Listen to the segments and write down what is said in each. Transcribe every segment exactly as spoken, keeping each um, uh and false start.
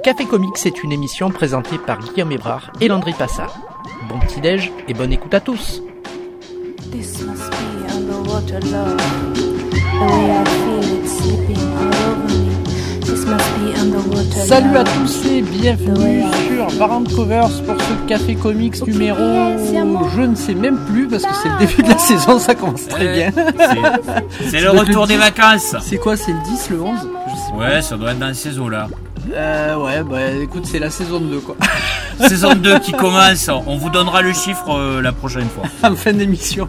Café Comics, c'est une émission présentée par Guillaume Hébrard et Landry Passard. Bon petit-déj et bonne écoute à tous. This must be underwater love. The way I feel it slipping all over me. This must be underwater love. Salut à tous et bienvenue sur Variant Covers pour ce Café Comics numéro... Je ne sais même plus parce que c'est le début de la saison, ça commence très bien. C'est, c'est le retour le des vacances. C'est quoi, c'est le dix, le onze? Ouais, ça doit être dans ces eaux-là. Euh, ouais, bah écoute, c'est la saison deux quoi. Saison deux qui commence, on vous donnera le chiffre euh, la prochaine fois. En fin d'émission.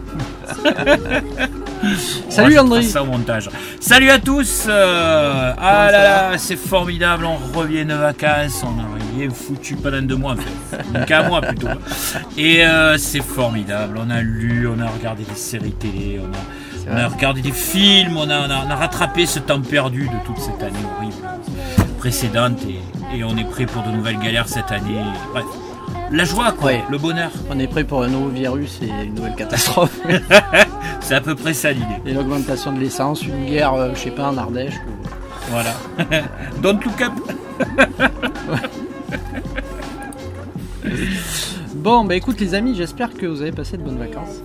Salut André. Ça au montage. Salut à tous. Euh, ah là là, c'est formidable, on revient de vacances, on a rien foutu pendant deux mois en fait. Donc un mois plutôt. Et euh, c'est formidable, on a lu, on a regardé des séries télé, on a, on a regardé des films, on a, on, a, on a rattrapé ce temps perdu de toute cette année horrible précédente et, et on est prêt pour de nouvelles galères cette année. Bref, la joie quoi, ouais. Le bonheur. On est prêt pour un nouveau virus et une nouvelle catastrophe. C'est à peu près ça l'idée. Et l'augmentation de l'essence, une guerre, euh, je sais pas, en Ardèche. Ou... Voilà. Don't look up. Bon, bah écoute les amis, j'espère que vous avez passé de bonnes vacances.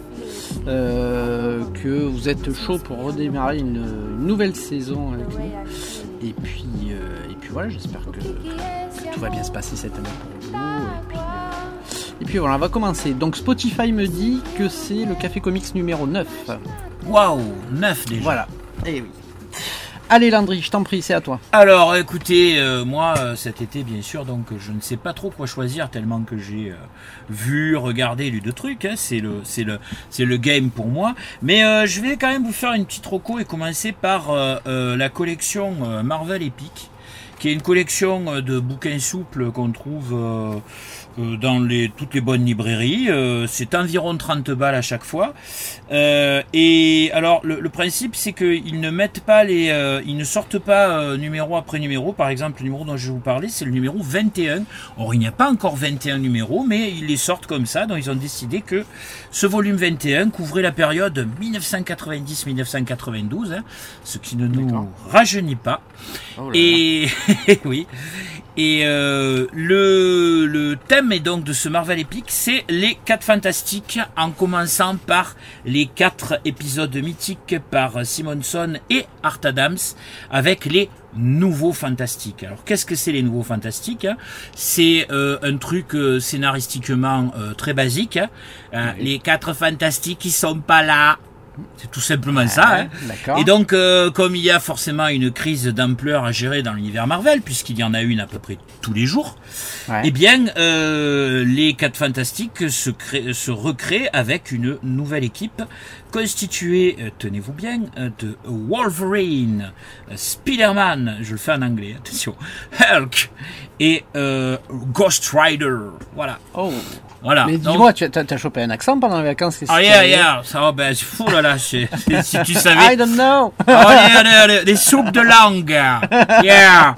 Euh, que vous êtes chaud pour redémarrer une, une nouvelle saison avec nous. Et puis, euh, et puis voilà, j'espère que, que tout va bien se passer cette année pour vous. Et puis, euh, et puis voilà, on va commencer. Donc Spotify me dit que c'est le Café Comics numéro neuf. Waouh, neuf déjà. Voilà, et oui. Allez Landry, je t'en prie, c'est à toi. Alors écoutez, euh, moi euh, cet été bien sûr, donc je ne sais pas trop quoi choisir tellement que j'ai euh, vu, regardé, lu de trucs, hein, c'est le c'est le c'est le game pour moi. Mais euh, je vais quand même vous faire une petite reco et commencer par euh, euh, la collection euh, Marvel Epic, qui est une collection de bouquins souples qu'on trouve euh, euh, dans les, toutes les bonnes librairies. Euh, c'est environ trente balles à chaque fois. Euh, et alors le, le principe c'est qu'ils ne mettent pas les, euh, ils ne sortent pas euh, numéro après numéro. Par exemple, le numéro dont je vais vous parler, c'est le numéro vingt et un. Or il n'y a pas encore vingt et un numéros, mais ils les sortent comme ça. Donc ils ont décidé que ce volume vingt et un couvrait la période dix-neuf cent quatre-vingt-dix à dix-neuf cent quatre-vingt-douze, hein, ce qui ne nous D'accord. rajeunit pas. Oh là là. Et oui. Et euh, le, le thème est donc de ce Marvel Epic, c'est les quatre fantastiques, en commençant par les quatre épisodes mythiques par Simonson et Art Adams, avec les nouveaux fantastiques. Alors qu'est-ce que c'est les nouveaux fantastiques? C'est euh, un truc euh, scénaristiquement euh, très basique. Euh, oui. Les quatre fantastiques qui sont pas là. C'est tout simplement ah, ça. Hein. Et donc, euh, comme il y a forcément une crise d'ampleur à gérer dans l'univers Marvel, puisqu'il y en a une à peu près tous les jours, ouais. eh bien, euh, les quatre fantastiques se, créent, se recréent avec une nouvelle équipe constituée, euh, tenez-vous bien, euh, de Wolverine, euh, Spider-Man, je le fais en anglais, attention, Hulk et euh, Ghost Rider. Voilà. Oh. Voilà. Mais dis-moi, tu as, as chopé un accent pendant les vacances? Ah, oh yeah, yeah, ça va, ben, c'est fou, là, là, c'est, c'est, si tu savais. I don't know. Oh, yeah, les, les soupes de langue. Yeah.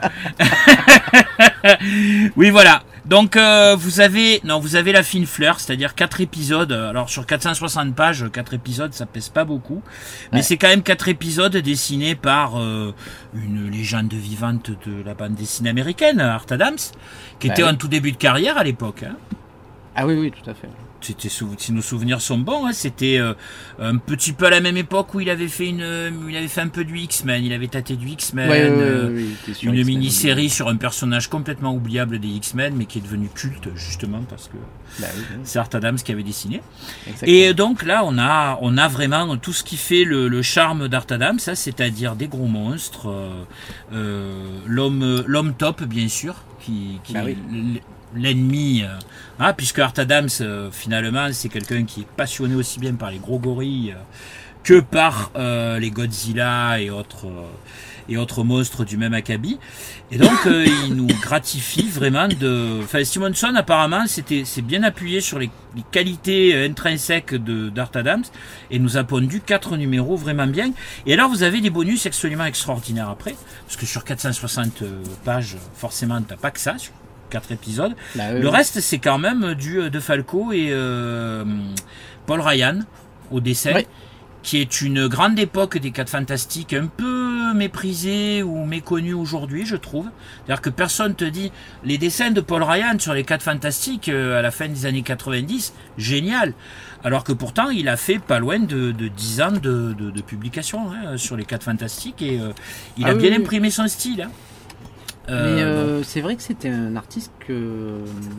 Oui, voilà. Donc, euh, vous avez, non, vous avez la fine fleur, c'est-à-dire quatre épisodes. Alors, sur quatre cent soixante pages, quatre épisodes, ça pèse pas beaucoup. Mais ouais. c'est quand même quatre épisodes dessinés par, euh, une légende vivante de la bande dessinée américaine, Art Adams, qui bah était oui. en tout début de carrière à l'époque, hein. Ah oui, oui, tout à fait. C'était, si nos souvenirs sont bons, hein, c'était euh, un petit peu à la même époque où il avait fait une, il avait fait un peu du X-Men, il avait tâté du X-Men, ouais, euh, ouais, ouais, une X-Men, mini-série oui. sur un personnage complètement oubliable des X-Men, mais qui est devenu culte justement parce que bah, oui, oui. c'est Art Adams qui avait dessiné. Exactement. Et donc là, on a, on a vraiment tout ce qui fait le, le charme d'Art Adams, ça, c'est-à-dire des gros monstres, euh, euh, l'homme, l'homme top bien sûr, qui, qui bah, oui. l'ennemi, euh, hein, puisque Art Adams, euh, finalement, c'est quelqu'un qui est passionné aussi bien par les gros gorilles euh, que par euh, les Godzilla et autres euh, et autres monstres du même acabit. Et donc, euh, il nous gratifie vraiment de... Enfin, Simonson, apparemment, c'était, c'est bien appuyé sur les, les qualités intrinsèques de, d'Art Adams et nous a pondu quatre numéros vraiment bien. Et alors, vous avez des bonus absolument extraordinaires après, parce que sur quatre cent soixante pages, forcément, t'as pas que ça, quatre épisodes. Bah, oui, le oui. reste, c'est quand même du De Falco et euh, Paul Ryan au dessin, oui. qui est une grande époque des quatre fantastiques, un peu méprisé ou méconnu aujourd'hui, je trouve. C'est-à-dire que personne te dit les dessins de Paul Ryan sur les quatre Fantastiques euh, à la fin des années quatre-vingt-dix, génial. Alors que pourtant, il a fait pas loin de, de dix ans de, de, de publication hein, sur les quatre Fantastiques et euh, il ah, a oui, bien oui. imprimé son style. Hein. Euh, Mais euh, c'est vrai que c'était un artiste que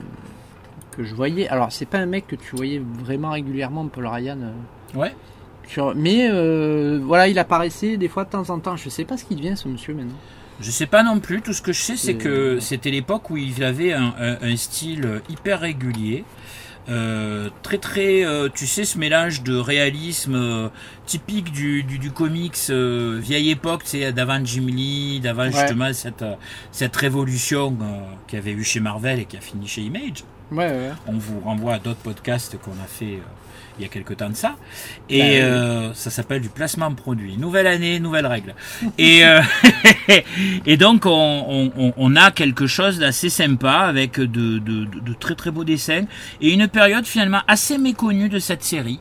que je voyais. Alors, c'est pas un mec que tu voyais vraiment régulièrement, Paul Ryan. Euh, ouais. Sur, mais euh, voilà, il apparaissait des fois de temps en temps. Je sais pas ce qu'il devient, ce monsieur maintenant. Je sais pas non plus. Tout ce que je sais, c'est, c'est que c'était l'époque où il avait un, un, un style hyper régulier. Euh, très très euh, tu sais ce mélange de réalisme euh, typique du, du, du comics euh, vieille époque, c'est d'avant Jim Lee, d'avant ouais. justement cette, cette révolution euh, qu'il y avait eu chez Marvel et qui a fini chez Image. Ouais, ouais. On vous renvoie à d'autres podcasts qu'on a fait euh, il y a quelque temps de ça et ben, euh, ça s'appelle du placement de produit. Nouvelle année, nouvelles règles. et euh, et donc on, on, on a quelque chose d'assez sympa avec de, de, de, de très très beaux dessins et une période finalement assez méconnue de cette série.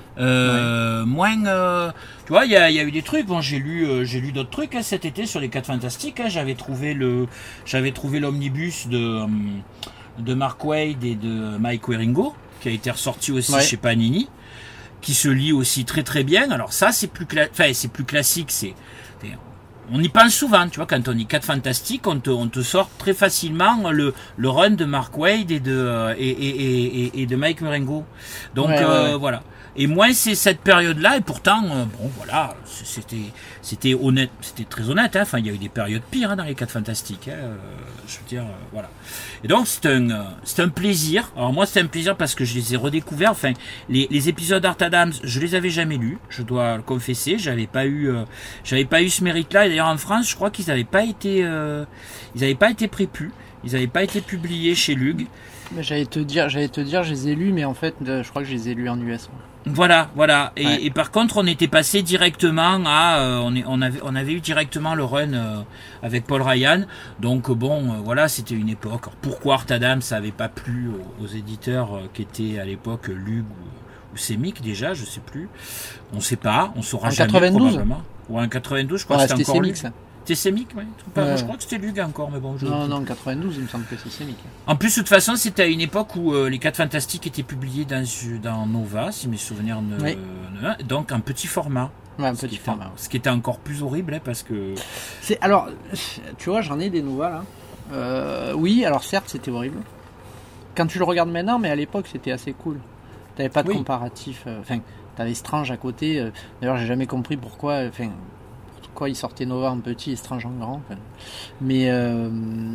Euh, ouais. Moins, euh, tu vois, il y a, y a eu des trucs. Bon, j'ai lu, euh, j'ai lu d'autres trucs hein, cet été sur les quatre Fantastiques. Hein, j'avais trouvé le, j'avais trouvé l'omnibus de de Mark Waid et de Mike Wieringo, qui a été ressorti aussi ouais. chez Panini, qui se lit aussi très très bien. Alors ça, c'est plus, cla- enfin, c'est plus classique. C'est, on y pense souvent, tu vois, quand on dit quatre Fantastiques, on te, on te sort très facilement le, le run de Mark Waid et de, et, et, et, et de Mike Wieringo. Donc ouais, euh, ouais, ouais. voilà. Et moins c'est cette période-là, et pourtant, euh, bon, voilà, c'était, c'était honnête, c'était très honnête, hein. Enfin, il y a eu des périodes pires hein, dans les quatre Fantastiques, hein. euh, je veux dire, euh, voilà. Et donc, c'est un, euh, c'est un plaisir. Alors moi, c'est un plaisir parce que je les ai redécouverts. Enfin, les, les épisodes d'Art Adams, je les avais jamais lus, je dois le confesser. J'avais pas eu, euh, j'avais pas eu ce mérite-là. Et d'ailleurs, en France, je crois qu'ils n'avaient pas été, euh, ils n'avaient pas été prépus, ils n'avaient pas été publiés chez Lug. Mais j'allais te dire, j'allais te dire, je les ai lus, mais en fait, je crois que je les ai lus en U S. Moi. Voilà, voilà. Et, ouais. et par contre, on était passé directement à, euh, on, est, on avait, on avait eu directement le run euh, avec Paul Ryan. Donc bon, euh, voilà, c'était une époque. Alors, pourquoi Art Adams ça avait pas plu aux, aux éditeurs euh, qui étaient à l'époque Lug ou, ou Semic déjà, je sais plus. On sait pas, on saura en jamais quatre-vingt-douze probablement. Ou en quatre-vingt-douze, je crois ouais, que c'était, c'était encore Semic, Lug. ça. C'était Semic, ouais. ouais. Je crois que c'était Lug encore, mais bon. Je... Non, non, en quatre-vingt-douze, il me semble que c'est Semic. En plus, de toute façon, c'était à une époque où euh, les quatre Fantastiques étaient publiés dans, dans Nova, si mes souvenirs ne, oui. ne donc en petit format. Ouais, un petit format. Était, ce qui était encore plus horrible, hein, parce que. C'est alors, tu vois, j'en ai des Nova là. Euh, oui, alors certes, c'était horrible. Quand tu le regardes maintenant, mais à l'époque, c'était assez cool. T'avais pas de oui. comparatif. Enfin, euh, t'avais Strange à côté. Euh, d'ailleurs, j'ai jamais compris pourquoi. Enfin. Quoi, il sortait Nova en petit et Strange en grand. Enfin. Mais euh,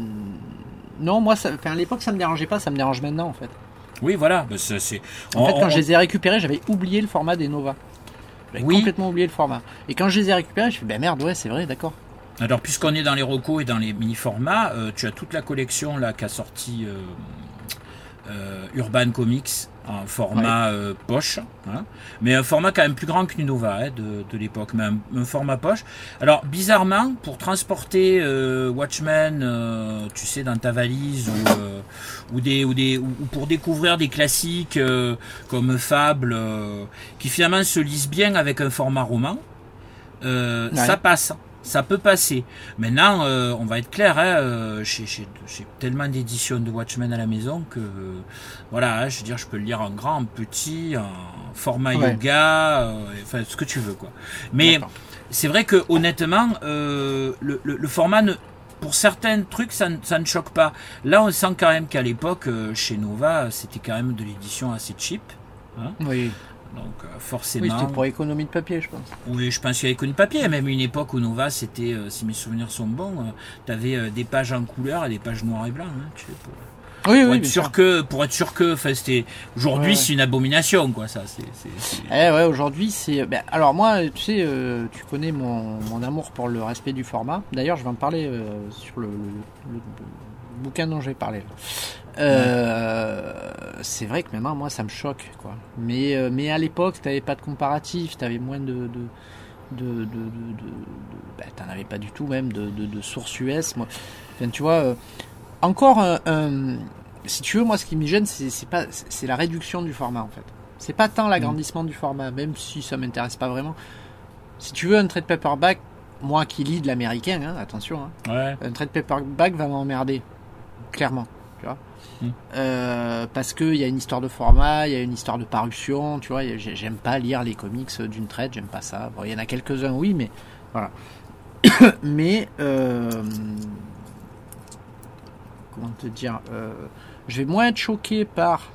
non, moi, ça, enfin, à l'époque, ça me dérangeait pas, ça me dérange maintenant en fait. Oui, voilà. Ben, ça, c'est... En on, fait, quand on... je les ai récupérés, j'avais oublié le format des Nova. J'avais oui. complètement oublié le format. Et quand je les ai récupérés, je me suis dit, ben merde, ouais, c'est vrai, d'accord. Alors, puisqu'on est dans les recos et dans les mini-formats, euh, tu as toute la collection là qu'a sorti euh, euh, Urban Comics en format ouais. euh, poche, hein, mais un format quand même plus grand qu'une Nova hein, de, de l'époque, mais un, un format poche. Alors bizarrement, pour transporter euh, Watchmen, euh, tu sais, dans ta valise ou euh, ou des ou des ou pour découvrir des classiques euh, comme Fable, euh, qui finalement se lisent bien avec un format roman, euh, ouais. ça passe. Ça peut passer. Maintenant, euh, on va être clair, hein, euh, j'ai, j'ai, j'ai tellement d'éditions de Watchmen à la maison que, euh, voilà, hein, je veux dire, je peux le lire en grand, en petit, en format ouais. yoga, euh, enfin, ce que tu veux, quoi. Mais D'accord. c'est vrai que, honnêtement, euh, le, le, le format, ne, pour certains trucs, ça, ça ne choque pas. Là, on sent quand même qu'à l'époque, euh, chez Nova, c'était quand même de l'édition assez cheap. Hein. Oui. Donc euh, forcément. Oui, c'était pour économie de papier, je pense. Oui, je pense qu'il y avait économie de papier. Même une époque où Nova, c'était, euh, si mes souvenirs sont bons, euh, tu avais euh, des pages en couleur et des pages noires et blancs. Hein, tu sais, pour, oui, pour oui, être sûr que, pour être sûr que, enfin, c'était. Aujourd'hui, ouais, c'est une abomination, quoi. Ça, c'est. c'est, c'est... Eh ouais, aujourd'hui, c'est. Ben, alors moi, tu sais, euh, tu connais mon, mon amour pour le respect du format. D'ailleurs, je vais en parler euh, sur le, le, le, le bouquin dont j'ai parlé. Là. Euh, c'est vrai que maintenant moi ça me choque quoi. Mais euh, mais à l'époque t'avais pas de comparatif, t'avais moins de de de de, de, de, de bah, t'en avais pas du tout même de de, de sources U S. Moi, enfin, tu vois, euh, encore un, un, si tu veux moi ce qui me gêne c'est c'est pas c'est la réduction du format en fait. C'est pas tant l'agrandissement mmh. du format, même si ça m'intéresse pas vraiment. Si tu veux un trade paperback, moi qui lis de l'américain, hein, attention, hein, Ouais. un trade paperback va m'emmerder, clairement, tu vois. Mm. Euh, parce qu'il y a une histoire de format, il y a une histoire de parution, tu vois. y a- j'ai- J'aime pas lire les comics d'une traite, j'aime pas ça. Bon, il y en a quelques-uns, oui, mais voilà. mais euh, comment te dire, euh, je vais moins être choqué par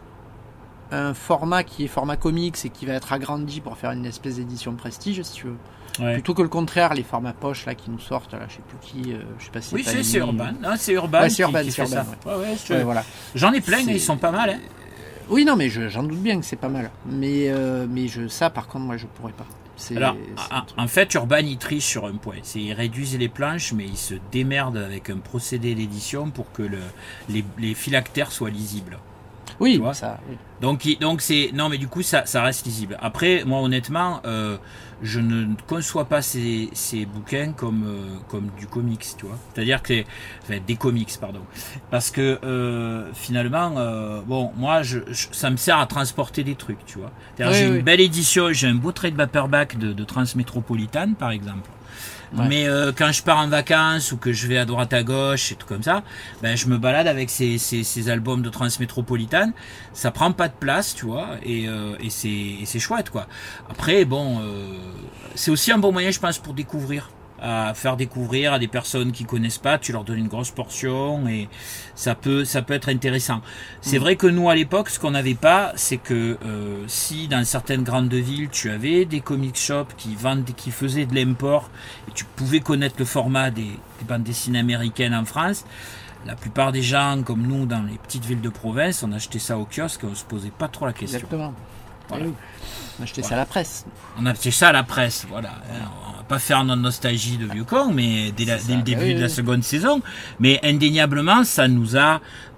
un format qui est format comics et qui va être agrandi pour faire une espèce d'édition prestige, si tu veux. Ouais. Plutôt que le contraire, les formats poche là qui nous sortent, là, je sais plus qui, euh, je sais pas si Oui, c'est c'est c'est Panini, Urban. Non, c'est Urban Ouais, c'est qui, Urban, qui c'est fait Urban, ça. Ouais, ouais, je- Ouais, voilà. J'en ai plein, C'est- ils sont pas mal. Hein. Oui, non, mais je- j'en doute bien que c'est pas mal. Mais, euh, mais je, ça, par contre, moi, je pourrais pas. C'est, Alors, c'est en, un truc. en fait, Urban, ils trichent sur un point. C'est ils réduisent les planches, mais ils se démerdent avec un procédé d'édition pour que le, les, les phylactères soient lisibles. Oui, tu vois. ça. Oui. Donc, il- donc c'est non, mais du coup, ça, ça reste lisible. Après, moi, honnêtement, euh, je ne conçois pas ces, ces bouquins comme euh, comme du comics, tu vois. C'est-à-dire que c'est enfin, des comics, pardon, parce que euh, finalement, euh, bon, moi, je, je- ça me sert à transporter des trucs, tu vois. C'est-à-dire, Oui, j'ai oui. une belle édition, j'ai un beau trade paperback de, de Transmétropolitane, par exemple. Ouais. Mais euh, quand je pars en vacances ou que je vais à droite à gauche et tout comme ça, ben je me balade avec ces, ces, ces albums de Transmétropolitane. Ça prend pas de place, tu vois, et, euh, et c'est et c'est chouette quoi. Après bon, euh, c'est aussi un bon moyen, je pense, pour découvrir, à faire découvrir à des personnes qui connaissent pas. Tu leur donnes une grosse portion et ça peut ça peut être intéressant. C'est Mm. vrai que nous à l'époque, ce qu'on n'avait pas, c'est que euh, si dans certaines grandes villes tu avais des comic shops qui vendent, qui faisaient de l'import et tu pouvais connaître le format des, des bandes dessinées américaines en France. La plupart des gens, comme nous, dans les petites villes de province, on achetait ça au kiosque et on se posait pas trop la question. Exactement. Voilà. Eh oui. On a acheté ça Voilà. à la presse. On achetait ça à la presse, voilà. On va pas faire notre nostalgie de vieux con, mais dès, la- C'est dès ça, le début bah oui, de la oui. seconde saison. Mais indéniablement, ça nous a,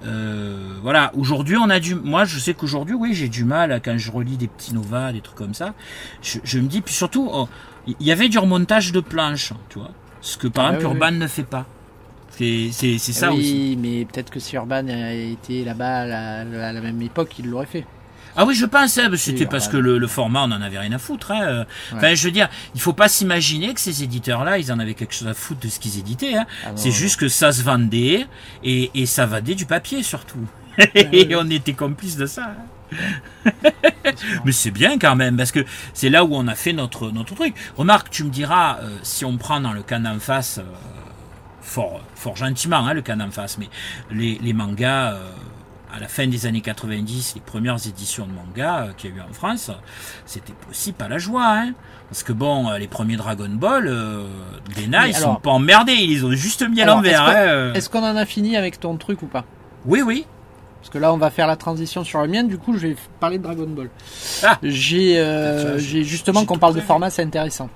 euh, voilà. Aujourd'hui, on a du, moi, je sais qu'aujourd'hui, oui, j'ai du mal quand je relis des petits novas, des trucs comme ça. Je, je me dis, puis surtout, oh, il y avait du remontage de planches, tu vois, ce que par Ah, exemple oui, Urban ne fait pas. C'est, c'est, c'est ça oui, aussi. mais peut-être que si Urban a été là-bas à la, à la même époque, il l'aurait fait. Ah oui, je pense, hein, c'était Oui, parce Urban. que le, le format, on en avait rien à foutre. Hein. euh. Ouais. Enfin, je veux dire, il faut pas s'imaginer que ces éditeurs-là, ils en avaient quelque chose à foutre de ce qu'ils éditaient. Hein. Ah non, C'est non. juste que ça se vendait et, et ça vendait du papier surtout. oui. Et on était complices de ça. Hein. Mais c'est bien quand même, parce que c'est là où on a fait notre, notre truc. Remarque, tu me diras, euh, si on prend dans le cas d'en face, euh, fort, fort gentiment, hein, le cas d'en face, mais les, les mangas, euh, à la fin des années quatre-vingt-dix, les premières éditions de manga euh, qu'il y a eu en France, c'était aussi pas la joie, hein. Parce que bon, euh, les premiers Dragon Ball, euh, Glénat, Mais ils alors- sont pas emmerdés, ils les ont juste mis à Alors, l'envers. est-ce que- Hein, euh. Est-ce qu'on en a fini avec ton truc ou pas? Oui, oui. Parce que là, on va faire la transition sur la mienne. Du coup, je vais parler de Dragon Ball. Ah. J'ai, euh, Tiens, j'ai justement j'ai qu'on tout parle de prévu. format, c'est intéressant.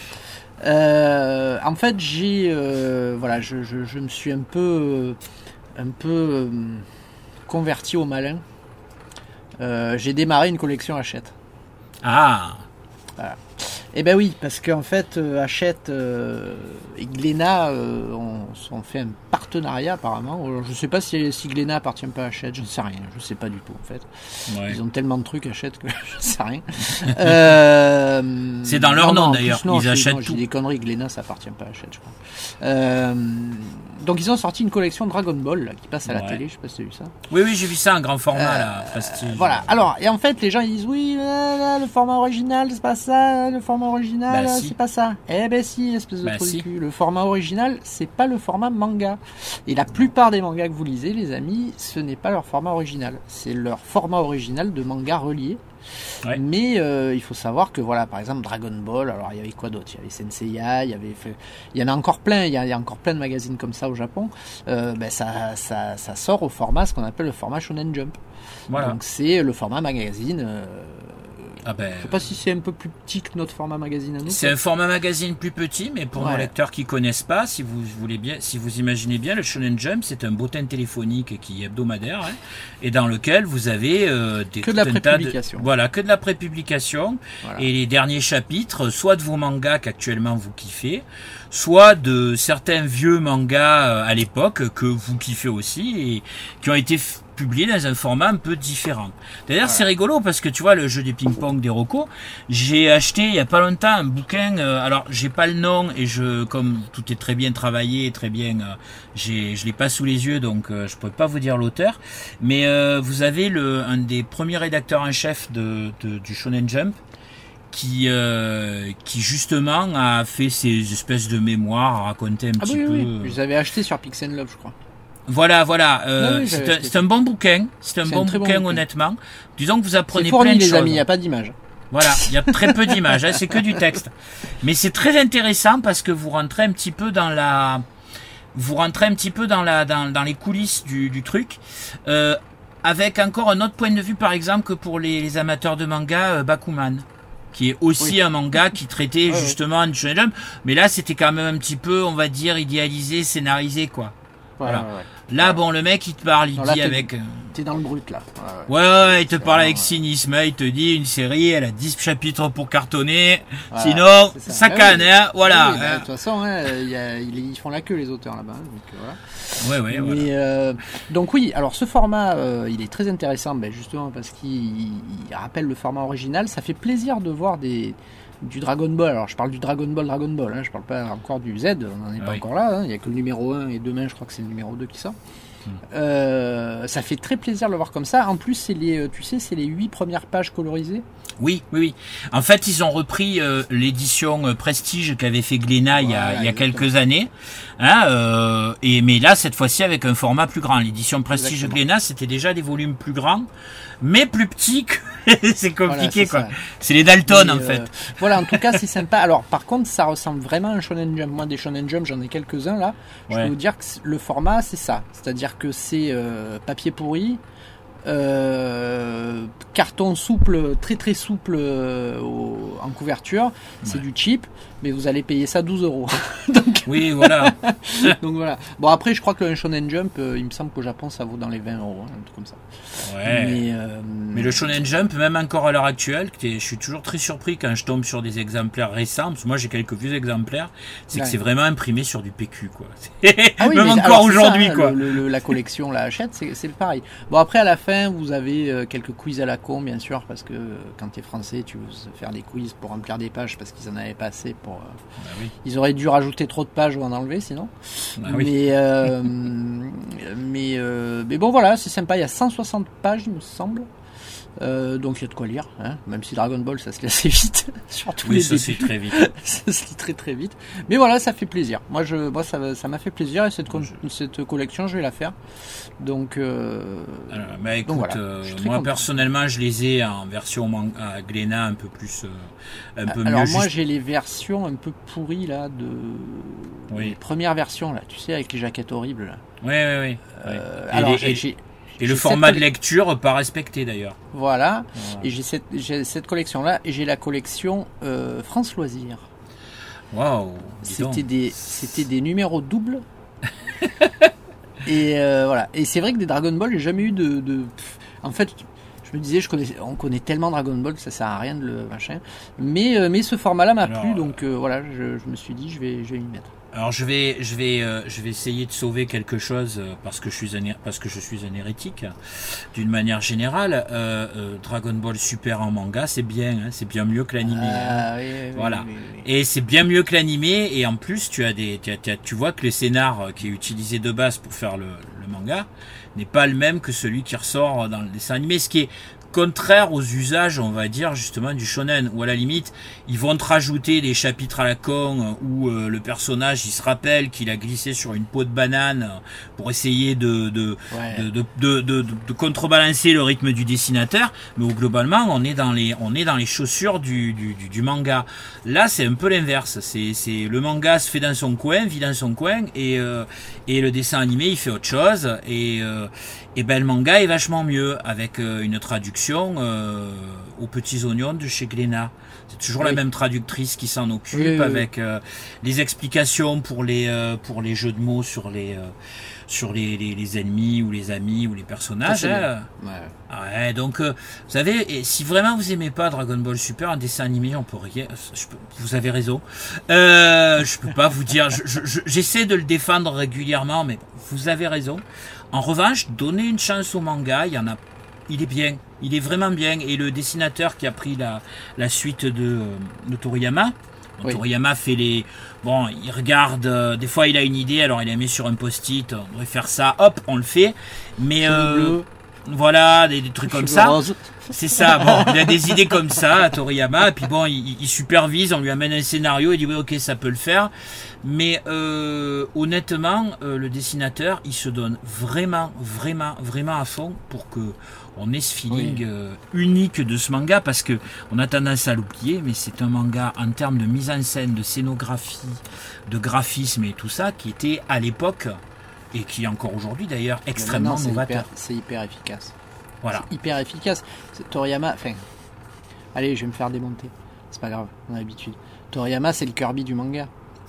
Euh, en fait, j'ai, euh, voilà, je, je, je me suis un peu, euh, un peu euh, converti au malin. Euh, j'ai démarré une collection Hachette. Ah, Eh ben oui, parce qu'en fait, euh, Hachette euh, et Glénat euh, ont, ont fait un partenariat apparemment. Alors, je sais pas si, si Glénat appartient pas à Hachette, je ne sais rien, je sais pas du tout en fait. ouais. Ils ont tellement de trucs Hachette que je sais rien. Euh, C'est dans leur non, nom, non, en d'ailleurs, plus, non, ils je- achètent non, je dis tout. des conneries, Glénat ça appartient pas à Hachette, je crois. Euh, donc ils ont sorti une collection Dragon Ball là, qui passe à la Ouais. télé, je sais pas si tu as vu ça. Oui, oui, j'ai vu ça en grand format, Euh, là, prestige. Voilà. Alors, et en fait, les gens ils disent oui, là, là, le format original, c'est pas ça, le format original, Bah, euh, si. c'est pas ça. Eh ben si, espèce de Bah, trou du si. cul. Le format original, c'est pas le format manga. Et la plupart des mangas que vous lisez, les amis, ce n'est pas leur format original. C'est leur format original de manga relié. Ouais. Mais euh, il faut savoir que voilà, par exemple Dragon Ball, alors il y avait quoi d'autre? Il y avait Senseiya, il y avait, fait- il y en a encore plein, il y a, il y a encore plein de magazines comme ça au Japon. Euh, ben ça, ça, ça sort au format, ce qu'on appelle le format Shonen Jump. Voilà. Donc c'est le format magazine. Euh, Ah ben, je sais pas si c'est un peu plus petit que notre format magazine à nous. c'est un format magazine plus petit, mais pour Ouais. nos lecteurs qui connaissent pas, si vous voulez bien, si vous imaginez bien, le Shonen Jump, c'est un bulletin téléphonique qui est hebdomadaire, hein, et dans lequel vous avez euh, des, Que de la tout un tas prépublication. voilà, que de la prépublication, Voilà. et les derniers chapitres, soit de vos mangas qu'actuellement vous kiffez, soit de certains vieux mangas euh, à l'époque que vous kiffez aussi et qui ont été f- publié dans un format un peu différent. D'ailleurs, ouais. c'est rigolo parce que tu vois, le jeu des ping-pong des Rocco, j'ai acheté il y a pas longtemps un bouquin, euh, alors j'ai pas le nom et je, comme tout est très bien travaillé, très bien, euh, j'ai, je l'ai pas sous les yeux donc euh, je peux pas vous dire l'auteur, mais euh, vous avez le, un des premiers rédacteurs en chef de, de, du Shonen Jump, qui euh, qui justement a fait ces espèces de mémoires, a raconté un ah petit oui, peu. Oui, je les avais achetés sur Pixel Love, je crois. Voilà, voilà. Euh, oui, c'est, un, c'est un bon bouquin. C'est un, bon, un bouquin, bon honnêtement. Disons que vous apprenez fourni, plein de les choses. Amis, il n'y a pas d'image. Voilà, il y a très peu d'images. Hein, c'est que du texte. Mais c'est très intéressant parce que vous rentrez un petit peu dans la, vous rentrez un petit peu dans la, dans, dans les coulisses du, du truc. Euh, avec encore un autre point de vue, par exemple, que pour les, les amateurs de manga, euh, Bakuman, qui est aussi oui. un manga qui traitait ouais, justement ouais. du Shonen Jump. Mais là, c'était quand même un petit peu, on va dire, idéalisé, scénarisé, quoi. Ouais, voilà. Ouais, ouais. Là, ouais. bon, le mec, il te parle, il non, dit là, t'es, avec... T'es dans le brut, là. Ouais, ouais, ouais il te parle avec cynisme, il te dit, une série, elle a dix chapitres pour cartonner, voilà, sinon, ça, ça canne, oui. hein, voilà. Oui, bah, de toute façon, hein, y a, ils font la queue, les auteurs, là-bas, donc Ouais, voilà. ouais, Mais, voilà. Euh, donc oui, alors ce format, euh, il est très intéressant, ben, justement, parce qu'il il rappelle le format original, ça fait plaisir de voir des... du Dragon Ball, alors je parle du Dragon Ball Dragon Ball, hein, je parle pas encore du Z, on n'en est ah pas oui. encore là, hein, il n'y a que le numéro un et demain je crois que c'est le numéro deux qui sort. Hum. Euh, ça fait très plaisir de le voir comme ça. En plus, c'est les, tu sais, c'est les huit premières pages colorisées. Oui, oui, oui. En fait, ils ont repris euh, l'édition euh, Prestige qu'avait fait Glénat voilà, il y a, il y a quelques années. Hein, euh, et mais là, cette fois-ci, avec un format plus grand. L'édition Prestige exactement. Glénat, c'était déjà des volumes plus grands, mais plus petits. Que... c'est compliqué, voilà, c'est quoi. Ça. C'est les Dalton, mais, en fait. Euh, voilà, en tout cas, c'est sympa. Alors, par contre, ça ressemble vraiment à un Shonen Jump. Moi, des Shonen Jump, j'en ai quelques-uns là. Je ouais. peux vous dire que le format, c'est ça. C'est-à-dire que c'est euh, papier pourri, euh, carton souple, très très souple euh, au, en couverture. C'est ouais. du cheap, mais vous allez payer ça douze euros. Donc, oui, voilà. Donc voilà. Bon, après, je crois que le Shonen Jump, euh, il me semble qu'au Japon, ça vaut dans les vingt euros, hein, un truc comme ça. Ouais. Mais, euh, mais le Shonen Jump, même encore à l'heure actuelle, je suis toujours très surpris quand je tombe sur des exemplaires récents, parce que moi j'ai quelques vieux exemplaires, c'est ouais. que c'est vraiment imprimé sur du P Q, quoi. Ah oui, même encore alors, aujourd'hui, ça, hein, quoi. Le, le, la collection, la Hachette, c'est, c'est pareil. Bon, après, à la fin, vous avez euh, quelques quiz à la con, bien sûr, parce que euh, quand tu es français, tu veux faire des quiz pour remplir des pages, parce qu'ils en avaient pas assez pour... Euh, bah oui. Ils auraient dû rajouter trop de pages ou en enlever, sinon. Bah oui. Mais, euh, mais, euh, mais bon, voilà, c'est sympa. Il y a cent soixante pages, il me semble. Euh, donc il y a de quoi lire, hein. Même si Dragon Ball ça se lit assez vite, surtout oui, les ça débuts. se lit très vite. Ça se lit très très vite. Mais voilà, ça fait plaisir. Moi, je, moi ça, ça m'a fait plaisir et cette, con- cette collection, je vais la faire. Donc, euh, Alors, bah, écoute, donc voilà, euh, moi content. Personnellement, je les ai en version man- à Glénat un peu plus, euh, un peu Alors mieux. moi, juste... j'ai les versions un peu pourries là de oui. les premières versions là, tu sais, avec les jaquettes horribles là. Oui, oui, oui. Euh, oui. Alors les, j'ai, et... j'ai Et le format de lecture pas respecté d'ailleurs. Voilà. voilà. Et j'ai cette, j'ai cette collection-là et j'ai la collection euh, France Loisirs. Waouh. C'était des, c'était des numéros doubles. et euh, voilà. Et c'est vrai que des Dragon Ball, j'ai jamais eu de, de... En fait, je me disais, je connais, on connaît tellement Dragon Ball que ça sert à rien de le machin. Mais, euh, mais ce format-là m'a Alors, plu, donc euh, voilà, je, je me suis dit, je vais, je vais m'y mettre. Alors je vais, je vais, euh, je vais essayer de sauver quelque chose euh, parce que je suis un, parce que je suis un hérétique. D'une manière générale, euh, euh, Dragon Ball Super en manga, c'est bien, hein, c'est bien mieux que l'animé. Ah, hein. oui, oui, voilà. Oui, oui, oui. Et c'est bien mieux que l'animé. Et en plus, tu as des, tu, as, tu, as, tu vois que le scénar qui est utilisé de base pour faire le, le manga n'est pas le même que celui qui ressort dans le dessin animé, ce qui est contraire aux usages, on va dire, justement, du shonen, où à la limite, ils vont te rajouter des chapitres à la con, où euh, le personnage, il se rappelle qu'il a glissé sur une peau de banane pour essayer de de, ouais. de, de, de, de, de, de contrebalancer le rythme du dessinateur, mais où, globalement, on est dans les, on est dans les chaussures du, du, du, du manga. Là, c'est un peu l'inverse. C'est, c'est, le manga se fait dans son coin, vit dans son coin, et, euh, et le dessin animé, il fait autre chose, et, euh, et ben, le manga est vachement mieux, avec euh, une traduction Euh, aux petits oignons de chez Glénat. C'est toujours oui. la même traductrice qui s'en occupe oui, oui, avec euh, les explications pour les euh, pour les jeux de mots sur les euh, sur les, les, les ennemis ou les amis ou les personnages. Hein. Ouais. Ouais, donc euh, vous savez, et si vraiment vous aimez pas Dragon Ball Super, un dessin animé, on peut rien. Je peux, vous avez raison. Euh, je peux pas vous dire. Je, je, j'essaie de le défendre régulièrement, mais vous avez raison. En revanche, donnez une chance au manga, il y en a, il est bien, il est vraiment bien. Et le dessinateur qui a pris la, la suite de, de Toriyama, bon, oui. Toriyama fait les, bon, il regarde, euh, des fois il a une idée, alors il la met sur un post-it, on devrait faire ça, hop, on le fait. Mais euh, voilà, des, des trucs comme ça. Rose. C'est ça, bon, il a des idées comme ça, Toriyama, et puis bon, il, il supervise, on lui amène un scénario, il dit oui, ok, ça peut le faire. Mais euh, honnêtement, euh, le dessinateur, il se donne vraiment, vraiment, vraiment à fond pour que on ait ce feeling oui. euh, unique de ce manga, parce que on a tendance à l'oublier, mais c'est un manga en termes de mise en scène, de scénographie, de graphisme et tout ça, qui était à l'époque, et qui est encore aujourd'hui d'ailleurs, extrêmement c'est novateur. Hyper, c'est hyper efficace. Voilà. C'est hyper efficace. C'est Toriyama, enfin, allez, je vais me faire démonter. C'est pas grave, on a l'habitude. Toriyama, c'est le Kirby du manga.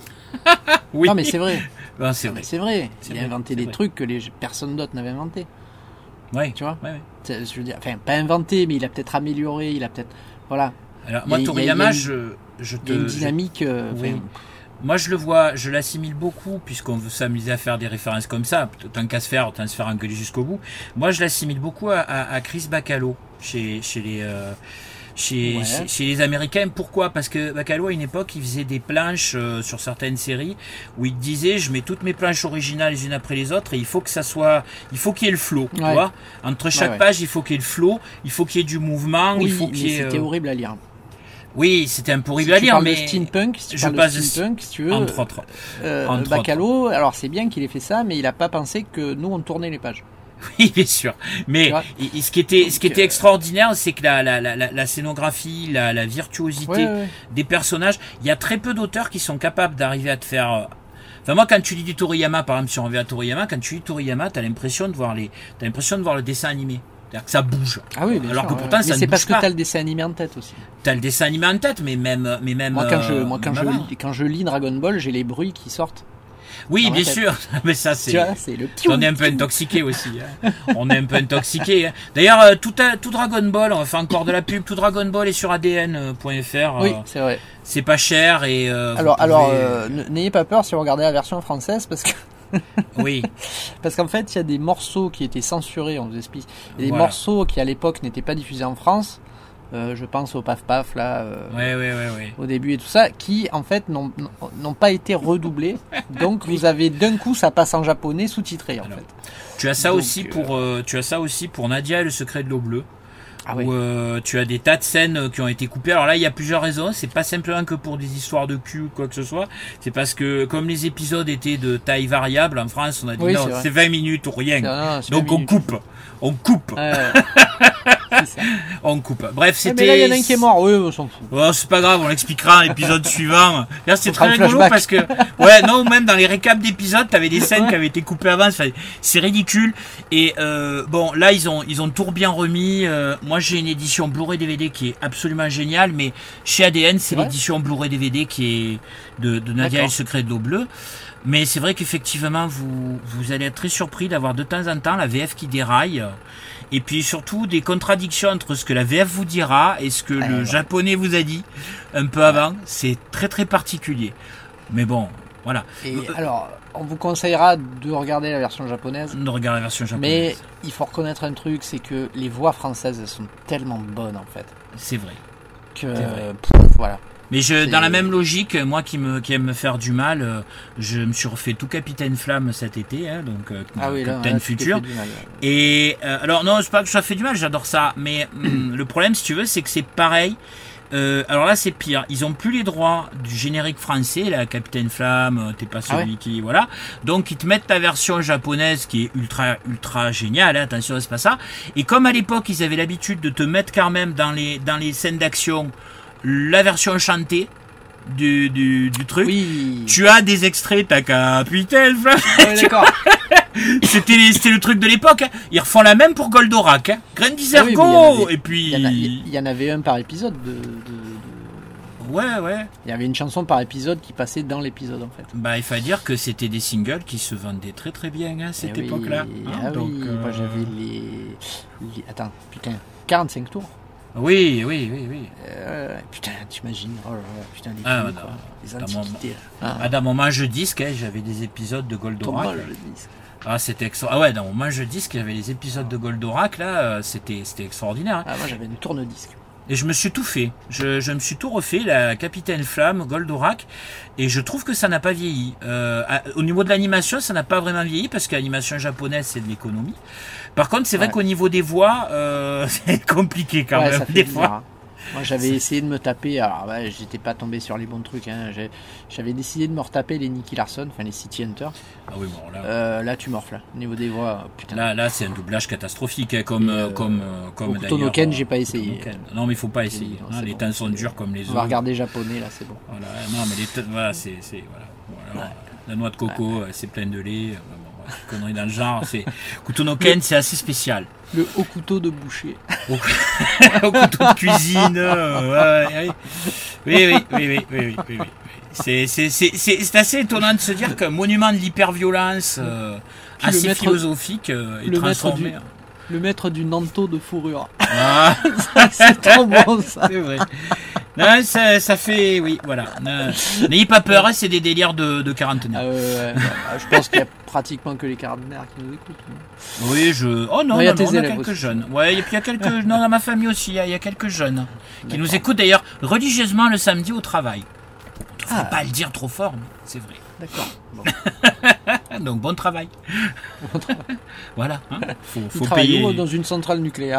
Oui. Non, mais c'est vrai. Ben, c'est vrai. C'est vrai. C'est il vrai. a inventé des vrai. trucs que les personne d'autre n'avait inventé. Ouais. Tu vois. Ouais, ouais. Je veux dire, enfin, pas inventé, mais il a peut-être amélioré. Il a peut-être, voilà. Alors moi, Toriyama, je, je te. Il y a une dynamique. Je... Euh, oui. Moi, je le vois, je l'assimile beaucoup, puisqu'on veut s'amuser à faire des références comme ça. Tant qu'à se faire, autant se faire engueuler jusqu'au bout. Moi, je l'assimile beaucoup à, à, à Chris Bacalo, chez, chez les, euh, chez, ouais. chez, chez les Américains. Pourquoi? Parce que Bacalo, à une époque, il faisait des planches euh, sur certaines séries où il disait, je mets toutes mes planches originales les unes après les autres, et il faut que ça soit, il faut qu'il y ait le flow, ouais. tu vois. Entre chaque ouais, ouais. page, il faut qu'il y ait le flow, il faut qu'il y ait du mouvement, oui, il faut qu'il y ait. C'était euh... horrible à lire. Oui, c'était un peu horrible si à lire, mais de steampunk, si tu je passe de steampunk, si tu veux. Entre autres. Euh, entre Bacalo, autres. Alors c'est bien qu'il ait fait ça, mais il a pas pensé que nous on tournait les pages. Oui, bien sûr. Mais et, et ce qui était, Donc, ce qui était euh... extraordinaire, c'est que la, la, la, la scénographie, la, la virtuosité ouais, ouais. des personnages, il y a très peu d'auteurs qui sont capables d'arriver à te faire. Enfin, moi, quand tu lis du Toriyama, par exemple, si on revient à Toriyama, quand tu lis Toriyama, t'as l'impression de voir les, t'as l'impression de voir le dessin animé. C'est-à-dire que ça bouge. Ah oui, bien alors sûr, que ouais. pourtant, mais ça c'est ne bouge parce pas. que t'as le dessin animé en tête aussi. T'as le dessin animé en tête, mais même, mais même. Moi, quand je, euh, moi, quand je, quand je lis Dragon Ball, j'ai les bruits qui sortent. Oui, bien sûr, mais ça c'est. Tu vois, c'est le piou, on est un peu intoxiqué aussi. Hein. On est un peu intoxiqué. Hein. D'ailleurs, euh, tout, tout Dragon Ball, on va faire encore de la pub. Tout Dragon Ball est sur A D N point F R. Oui, euh, c'est vrai. C'est pas cher et. Euh, alors, pouvez... alors, euh, n'ayez pas peur si vous regardez la version française, parce que. Oui. Parce qu'en fait, il y a des morceaux qui étaient censurés. On vous explique. Il y a des voilà. morceaux qui à l'époque n'étaient pas diffusés en France. Euh, je pense au Paf Paf là, euh, ouais, ouais, ouais, ouais. au début et tout ça, qui en fait n'ont, n'ont pas été redoublés. Donc oui. Vous avez d'un coup ça passe en japonais sous-titré en Alors, fait. Tu as ça Donc, aussi pour, euh, tu as ça aussi pour Nadia et le secret de l'eau bleue. Ah où oui. euh, tu as des tas de scènes qui ont été coupées. Alors là, il y a plusieurs raisons. C'est pas simplement que pour des histoires de cul ou quoi que ce soit. C'est parce que comme les épisodes étaient de taille variable en France, on a dit oui, non, c'est, c'est vingt minutes ou rien. Non, Donc on coupe, on coupe. Euh, c'est ça. On coupe. Bref, c'était. Mais là, il y en a un qui est mort. Oui, on s'en fout. Oh, c'est pas grave, on l'expliquera à l'épisode suivant. Là, c'est très rigolo flashback. parce que, ouais, non, même dans les récaps d'épisodes, t'avais des scènes qui avaient été coupées avant. Enfin, c'est ridicule. Et euh, bon, là, ils ont, ils ont tout bien remis. Euh, moi, j'ai une édition Blu-ray D V D qui est absolument géniale, mais chez A D N, c'est, c'est l'édition Blu-ray D V D qui est de, de Nadia et le secret de l'eau bleue. Mais c'est vrai qu'effectivement, vous, vous allez être très surpris d'avoir de temps en temps la V F qui déraille. Et puis surtout des contradictions entre ce que la V F vous dira et ce que ah, le ouais. japonais vous a dit un peu avant. C'est très très particulier. Mais bon, voilà. Et euh, alors, on vous conseillera de regarder la version japonaise. De regarder la version japonaise. Mais il faut reconnaître un truc, c'est que les voix françaises, elles sont tellement bonnes en fait. C'est vrai. Que c'est vrai. Pff, voilà. Mais je, dans la même logique, moi qui me qui aime me faire du mal, euh, je me suis refait tout Capitaine Flamme cet été, hein, donc euh, ah oui, Capitaine là, Futur. Mal, ouais. Et euh, alors non, c'est pas que ça fait du mal, j'adore ça, mais hum, le problème, si tu veux, c'est que c'est pareil. Euh, alors là, c'est pire. Ils ont plus les droits du générique français, la Capitaine Flamme. T'es pas celui ah ouais. qui, voilà. Donc ils te mettent ta version japonaise qui est ultra ultra géniale. Hein, attention, c'est pas ça. Et comme à l'époque, ils avaient l'habitude de te mettre quand même dans les dans les scènes d'action la version chantée du, du, du truc. Oui. Tu as des extraits, t'as Capitaine Flamme. Ah ouais, d'accord. c'était, c'était le truc de l'époque. Hein. Ils refont la même pour Goldorak. Hein. Grandy Ergo. Ah oui, et puis. Il y, y en avait un par épisode de, de, de... Ouais, ouais. Il y avait une chanson par épisode qui passait dans l'épisode en fait. Bah, il faut dire que c'était des singles qui se vendaient très très bien à hein, cette oui, époque-là. Ah hein, donc, oui, euh... moi j'avais les... les. Attends, putain, quarante-cinq tours. Oui, oui, oui, oui. Euh, putain, t'imagines, oh là là, putain, les, ah, films, non, quoi. Les antiquités. antiquités. Ah, ah, dans mon manche disque, hein, j'avais des épisodes de Goldorak. Ah, c'était extra... ah ouais, dans mon manche disque, il y avait les épisodes de Goldorak, là, euh, c'était, c'était extraordinaire. Hein. Ah, moi j'avais une tourne-disque. Et je me suis tout fait. Je, je me suis tout refait, la Capitaine Flamme, Goldorak, et je trouve que ça n'a pas vieilli. Euh, à, au niveau de l'animation, ça n'a pas vraiment vieilli, parce que l'animation japonaise, c'est de l'économie. Par contre, c'est vrai ouais. qu'au niveau des voix, euh, c'est compliqué quand ouais, même, des bizarre, fois. Hein. Moi, j'avais essayé de me taper, alors ouais, j'étais pas tombé sur les bons trucs, hein. J'avais décidé de me retaper les Nicky Larson, enfin les City Hunter. Ah oui, bon là. Euh, là, tu morfles, au niveau des voix, putain. Là, là c'est un doublage catastrophique, hein, comme, euh, comme, euh, comme d'ailleurs. Hokuto no Ken, j'ai pas essayé. Non, mais il faut pas essayer. Non, les bon, temps sont durs comme les autres. On va regarder japonais, là, c'est bon. Voilà, non, mais les t... voilà, c'est, c'est, voilà. voilà. Ouais. La noix de coco, ouais. c'est plein de lait. Bon, ouais, conneries dans le genre, c'est. Hokuto no Ken, c'est assez spécial. Le haut couteau de boucher. Au, au couteau de cuisine. Euh, ouais, oui, oui, oui, oui, oui, oui, oui, oui. C'est, c'est, c'est, c'est, c'est assez étonnant de se dire qu'un monument de l'hyperviolence euh, assez maître, philosophique euh, est transformé. Maître du, le maître du Nanto de fourrure. Ah. ça, c'est trop bon, ça. C'est vrai. Non, ça, ça fait, oui, voilà. N'ayez pas peur, hein, c'est des délires de, de quarantenaires. Ah ouais, ouais, ouais. Je pense qu'il y a pratiquement que les quarantenaires qui nous écoutent. Mais... Oui, je. Oh non, non, non, non on a quelques aussi. jeunes. Ouais, et puis il y a quelques. Non, dans ma famille aussi, il y a, il y a quelques jeunes qui D'accord. nous écoutent d'ailleurs religieusement le samedi au travail. On ne devrait ah. pas le dire trop fort, mais c'est vrai. D'accord. Bon. Donc bon travail. Bon travail. Voilà. Hein, faut, faut payer. Dans une centrale nucléaire.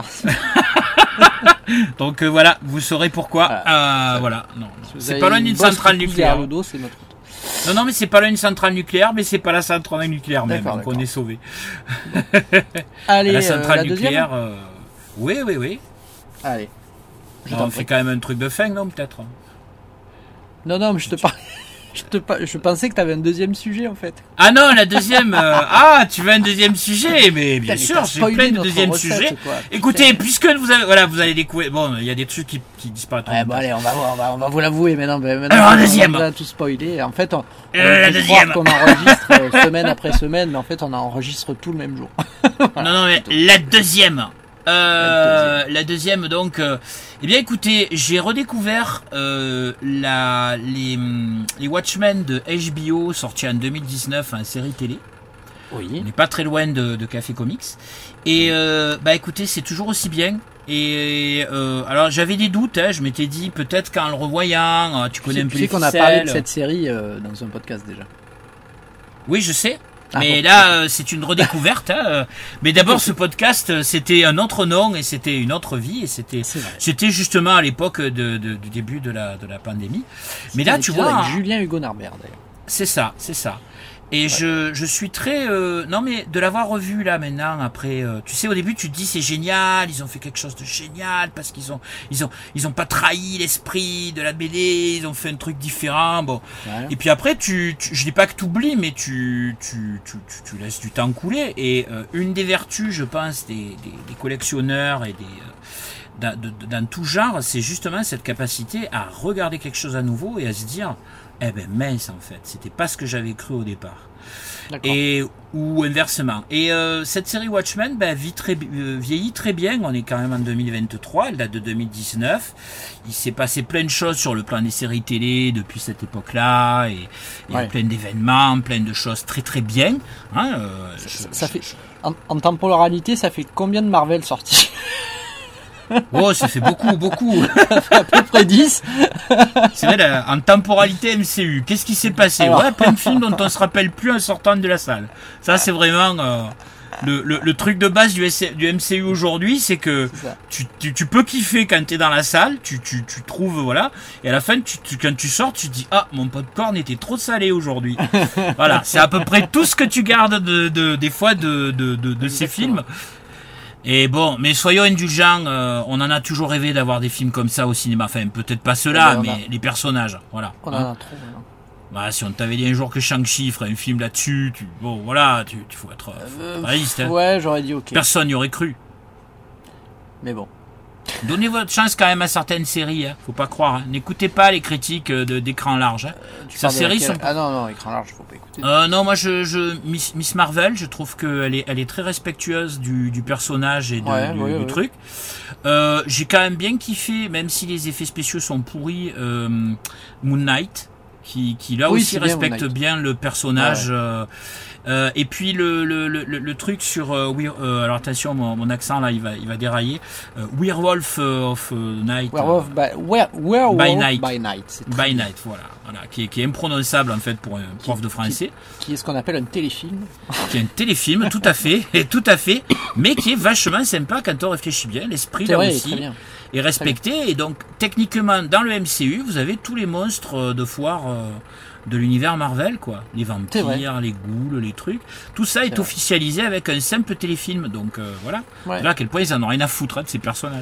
Donc euh, voilà, vous saurez pourquoi. Ah, euh, voilà. Non, non. C'est pas loin d'une centrale nucléaire. Le dos, c'est notre... Non, non, mais c'est pas là une centrale nucléaire, mais c'est pas la centrale nucléaire même, donc on est sauvé. Bon. Allez, la centrale euh, la nucléaire. Euh... Oui, oui, oui. Allez. Je on fait quand même un truc de fin, non, peut-être. Non, non, mais je te parle. Je, te pa... je pensais que tu avais un deuxième sujet en fait. Ah non, la deuxième. Euh... Ah, tu veux un deuxième sujet? Mais bien Putain, sûr, j'ai plein de deuxièmes sujets. Quoi. Écoutez, puisque vous avez, voilà, vous allez découvrir. Bon, il y a des trucs qui, qui disparaîtront. Ouais, bon, allez, on va, on va, on va vous l'avouer maintenant. maintenant Alors, on deuxième. On va tout spoiler. En fait, on, euh, la deuxième. qu'on enregistre euh, semaine après semaine, mais en fait, on enregistre tout le même jour. Voilà, non, non, mais la deuxième. Euh, la deuxième donc euh, eh bien écoutez, j'ai redécouvert euh, la, les, les Watchmen de H B O sortis en deux mille dix-neuf en série télé. Oui. On n'est pas très loin de, de Café Comics. Et euh, bah écoutez, c'est toujours aussi bien. Et euh, alors j'avais des doutes, hein, je m'étais dit peut-être qu'en le revoyant, tu connais tu un peu sais les qu'on a parlé de cette série euh, dans un podcast déjà. Oui, je sais. Ah mais bon, là, euh, c'est une redécouverte. Hein. Mais d'abord, ce podcast, c'était un autre nom et c'était une autre vie. Et c'était, c'était justement à l'époque de, de, du début de la, de la pandémie. Mais là, tu vois, avec Julien Hugo Narbert d'ailleurs. C'est ça, c'est ça. Et ouais. je, je suis très... Euh, non mais de l'avoir revu là maintenant, après... Euh, tu sais, au début tu te dis c'est génial, ils ont fait quelque chose de génial, parce qu'ils ont ils ont, ils ont pas trahi l'esprit de la B D, ils ont fait un truc différent. Bon. Ouais. Et puis après, tu, tu, je dis pas que tu oublies, mais tu, tu, tu, tu, tu laisses du temps couler. Et euh, une des vertus, je pense, des, des, des collectionneurs et des... Euh, dans, de, dans tout genre, c'est justement cette capacité à regarder quelque chose à nouveau et à se dire... Eh ben mince en fait, c'était pas ce que j'avais cru au départ. D'accord. Et ou inversement. Et euh, cette série Watchmen ben, vit très, euh, vieillit très bien. On est quand même en deux mille vingt-trois, elle date de deux mille dix-neuf. Il s'est passé plein de choses sur le plan des séries télé depuis cette époque-là, et il y a ouais. plein d'événements, plein de choses très très bien. Hein, euh, ça, je, ça je, fait je... En, en temporalité, ça fait combien de Marvel sortis? Oh, ça fait beaucoup, beaucoup. Ça fait à peu près dix. C'est vrai, là, en temporalité M C U, qu'est-ce qui s'est passé? Alors... Ouais, plein de films dont on se rappelle plus en sortant de la salle. Ça, c'est vraiment euh, le, le, le truc de base du, S- du M C U aujourd'hui, c'est que c'est tu, tu, tu peux kiffer quand t'es dans la salle, tu, tu, tu trouves, voilà, et à la fin, tu, tu, quand tu sors, tu te dis, ah, mon popcorn était trop salé aujourd'hui. Voilà, c'est à peu près tout ce que tu gardes de, de, des fois de, de, de, de ces films. Et bon, mais soyons indulgents, euh, on en a toujours rêvé d'avoir des films comme ça au cinéma. Enfin, peut-être pas ceux-là, ouais, mais a... les personnages, voilà. On en a trop, hein. Bah, si on t'avait dit un jour que Shang-Chi ferait un film là-dessus, tu... bon, voilà, tu, tu faut être euh, réaliste. Hein. Ouais, j'aurais dit ok. Personne n'y aurait cru. Mais bon. Donnez votre chance quand même à certaines séries, hein. Faut pas croire. Hein. N'écoutez pas les critiques de, d'écran large. Hein. Euh, Ces séries sont... Ah non, non, écran large, faut pas écouter. Euh, non, moi, je, je Miss, Miss Marvel, je trouve qu'elle est, elle est très respectueuse du, du personnage et de, ouais, du, oui, du oui. truc. Euh, j'ai quand même bien kiffé, même si les effets spéciaux sont pourris, euh, Moon Knight, qui, qui là Oui, aussi c'est bien, respecte Moon Knight. bien le personnage. Ouais. Euh, euh, et puis le, le, le, le truc sur euh, oui, euh, alors attention, mon, mon accent là, il va, il va dérailler. Euh, Werewolf of Night. Werewolf by, were, werewolf by Night. By Night, c'est by Night, voilà, voilà, qui est, qui est imprononçable en fait pour un prof de français. Qui, qui est ce qu'on appelle un téléfilm. Qui est un téléfilm, tout à fait, et tout à fait, mais qui est vachement sympa quand on réfléchit bien. L'esprit là vrai, aussi est respecté, et donc techniquement dans le M C U, vous avez tous les monstres de foire euh, de l'univers Marvel, quoi. Les vampires, les ghouls, les trucs. Tout ça est, est officialisé avec un simple téléfilm, donc euh, voilà. Ouais. Là, à quel point ils en ont rien à foutre hein, de ces personnages.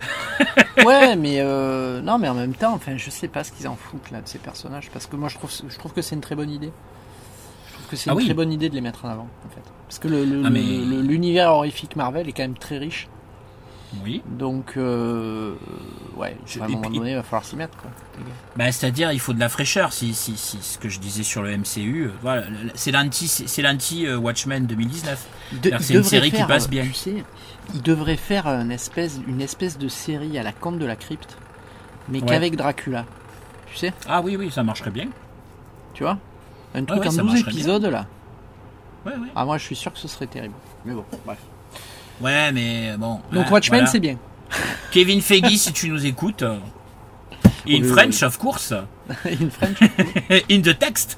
Ouais, mais euh, non, mais en même temps, enfin, je sais pas ce qu'ils en foutent là de ces personnages, parce que moi, je trouve, je trouve que c'est une très bonne idée. Je trouve que c'est ah une oui. très bonne idée de les mettre en avant, en fait, parce que le, le, ah, mais... le, le, l'univers horrifique Marvel est quand même très riche. Oui. Donc, euh, ouais, à un moment donné, il va falloir s'y mettre, quoi. Bah, c'est-à-dire, il faut de la fraîcheur. Si, si, si, ce que je disais sur le M C U, euh, voilà, c'est l'anti, c'est l'anti euh, Watchmen deux mille dix-neuf. De, c'est une série faire, qui passe bien. Tu sais, il devrait faire une espèce, une espèce de série à la Conte de la Crypte, mais ouais. qu'avec Dracula. Tu sais ? Ah oui, oui, ça marcherait bien. Tu vois ? Un truc ouais, ouais, en douze épisodes, bien. Là. Ouais, ouais. Ah, moi, je suis sûr que ce serait terrible. Mais bon, bref. Ouais, mais bon. Donc hein, Watchmen, voilà. C'est bien. Kevin Feige, si tu nous écoutes. In oui, French, oui. Of course. In French. In the text.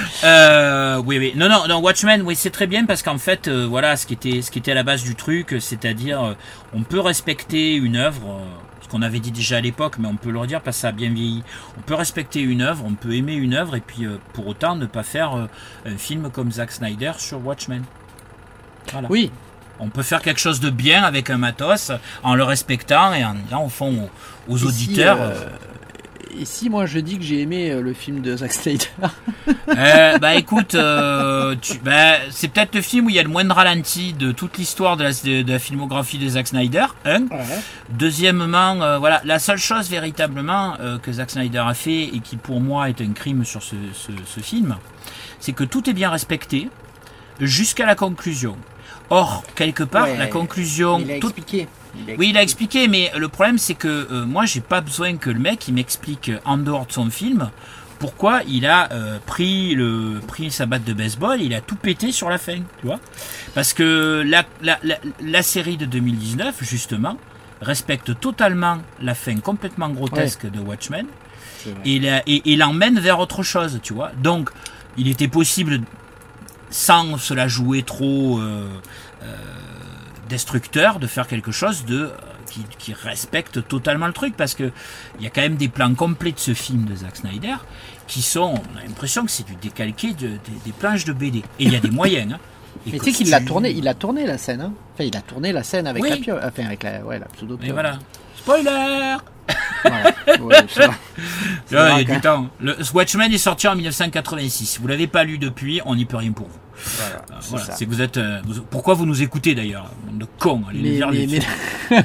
Euh, oui, oui. Non, non, non. Watchmen, oui, c'est très bien parce qu'en fait, euh, voilà, ce qui était, ce qui était à la base du truc, c'est-à-dire, euh, on peut respecter une œuvre. Euh, ce qu'on avait dit déjà à l'époque, mais on peut le redire parce que ça a bien vieilli. On peut respecter une œuvre, on peut aimer une œuvre et puis euh, pour autant ne pas faire euh, un film comme Zack Snyder sur Watchmen. Voilà. Oui. On peut faire quelque chose de bien avec un matos en le respectant et en disant au fond aux, aux et auditeurs. Si, euh, et si moi je dis que j'ai aimé le film de Zack Snyder euh, Bah écoute, euh, tu, bah, c'est peut-être le film où il y a le moins de ralenti de toute l'histoire de la, de, de la filmographie de Zack Snyder. Hein. Ouais. Deuxièmement, euh, voilà, la seule chose véritablement euh, que Zack Snyder a fait et qui pour moi est un crime sur ce, ce, ce film, c'est que tout est bien respecté jusqu'à la conclusion. Or, quelque part, ouais, la conclusion... Il a expliqué. Il a expliqué. Oui, il a expliqué, mais le problème, c'est que euh, moi, j'ai pas besoin que le mec il m'explique en dehors de son film pourquoi il a euh, pris, le, pris sa batte de baseball, il a tout pété sur la fin, tu vois. Parce que la, la, la, la série de deux mille dix-neuf, justement, respecte totalement la fin complètement grotesque ouais. de Watchmen et, la, et, et l'emmène vers autre chose, tu vois. Donc, il était possible... sans se la jouer trop euh, euh, destructeur, de faire quelque chose de euh, qui, qui respecte totalement le truc, parce que il y a quand même des plans complets de ce film de Zack Snyder qui sont, on a l'impression que c'est du décalqué de, de, des planches de B D. Et il y a des moyens. Hein. Mais tu sais qu'il l'a tourné, il a tourné la scène. Hein. Enfin, il a tourné la scène avec oui. la pio, enfin avec la, ouais, la pseudo. Et voilà. Spoiler. Voilà. Ouais, ça va. Il y a du temps. Le Watchmen est sorti en dix-neuf cent quatre-vingt-six. Vous l'avez pas lu depuis, on n'y peut rien pour vous. Voilà, euh, c'est voilà. C'est que vous êtes. Euh, vous, pourquoi vous nous écoutez d'ailleurs, de cons, allez mais, lire mais, les mais...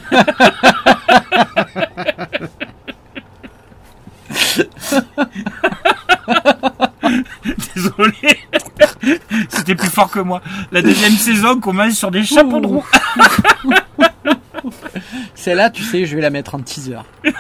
Désolé, c'était plus fort que moi. La deuxième saison commence sur des chapeaux de roue. Celle-là, tu sais, je vais la mettre en teaser.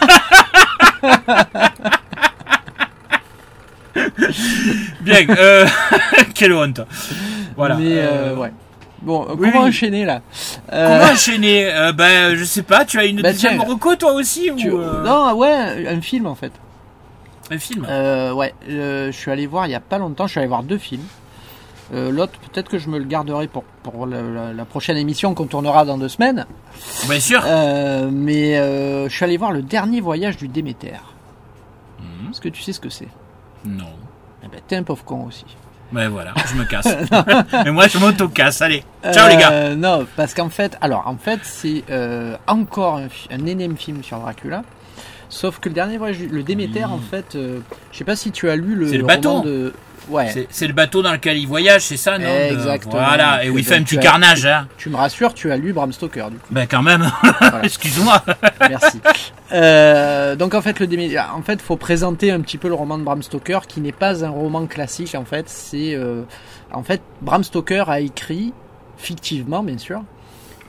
Bien, euh, quelle honte. Voilà. Mais euh, euh, ouais. Bon, oui, comment oui. enchaîner là euh... Comment enchaîner euh, Ben, je sais pas. Tu as une bah, deuxième reco toi aussi tu... ou euh... Non, ouais, un film en fait. Un film. Euh, ouais, euh, je suis allé voir il y a pas longtemps. Je suis allé voir deux films. Euh, l'autre, peut-être que je me le garderai pour, pour la, la, la prochaine émission qu'on tournera dans deux semaines. Bien sûr. Euh, mais euh, je suis allé voir Le Dernier Voyage du Déméter. Mmh. Est-ce que tu sais ce que c'est ? Non. Eh ben, t'es un pauvre con aussi. Ouais, voilà, je me casse. Mais moi, je m'auto-casse. Allez, ciao euh, les gars. Non, parce qu'en fait, alors, en fait, c'est euh, encore un, un énième film sur Dracula. Sauf que Le Dernier Voyage du le Déméter, mmh. en fait, euh, je sais pas si tu as lu le, c'est le, le bateau. roman de. Ouais. C'est, c'est le bateau dans lequel il voyage, c'est ça, non ? Exactement. Voilà, et où il fait un petit carnage. Tu, hein. tu me rassures, tu as lu Bram Stoker, du coup. Ben quand même. Voilà. Excuse-moi. Merci. Euh, donc en fait, le Déméter, en fait, faut présenter un petit peu le roman de Bram Stoker, qui n'est pas un roman classique. En fait, c'est, euh, en fait, Bram Stoker a écrit fictivement, bien sûr,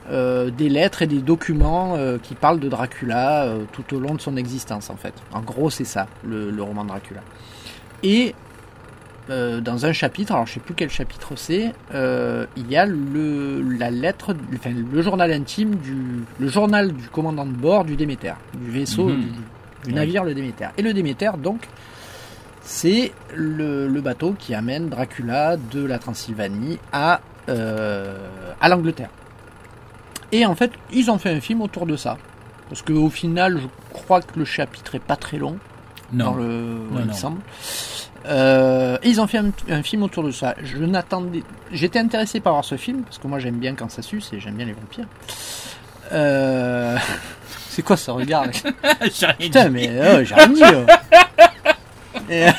euh, des lettres et des documents euh, qui parlent de Dracula euh, tout au long de son existence, en fait. En gros, c'est ça, le, le roman Dracula. Et euh, dans un chapitre, alors je sais plus quel chapitre c'est, euh, il y a le, la lettre, enfin, le journal intime, du, le journal du commandant de bord du Déméter, du vaisseau, mmh. du, du navire ouais. le Déméter. Et le Déméter, donc, c'est le, le bateau qui amène Dracula de la Transylvanie à, euh, à l'Angleterre. Et en fait, ils ont fait un film autour de ça. Parce qu'au final, je crois que le chapitre est pas très long. Non. Dans le, non, ouais, non. il semble. Euh, et ils ont fait un, un film autour de ça. Je n'attendais, j'étais intéressé par voir ce film parce que moi j'aime bien quand ça suce et j'aime bien les vampires. Euh... C'est quoi ce regard? Putain, mais euh, j'ai rien dit. Euh. Et,